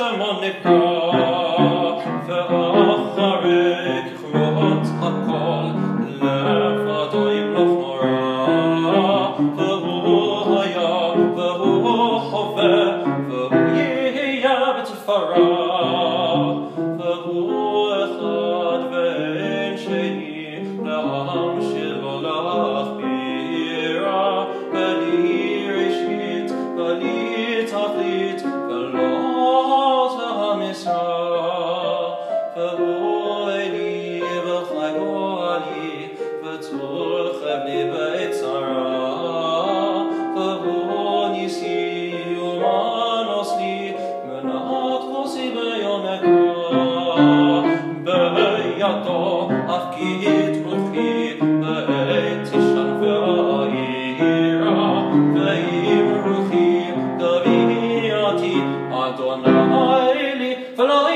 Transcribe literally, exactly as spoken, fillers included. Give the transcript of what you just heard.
שמונקה ואחרי כרועות הכל לבדו ימלוך נורא והוא היה והוא חווה והוא יהיה בתפארה והוא אחד ואין שני לעם שלו להכבירה בלי ראשית בלי תכלית ולא המשרה והוא אלי וחי גואלי וצור חבלי בעת צרה והוא ניסי ומנוס לי מנת חוסי ביונקה בידו הפקיד רוחי בעת תשען ואירה ועם רוחי גביעתי אדוני לי ולא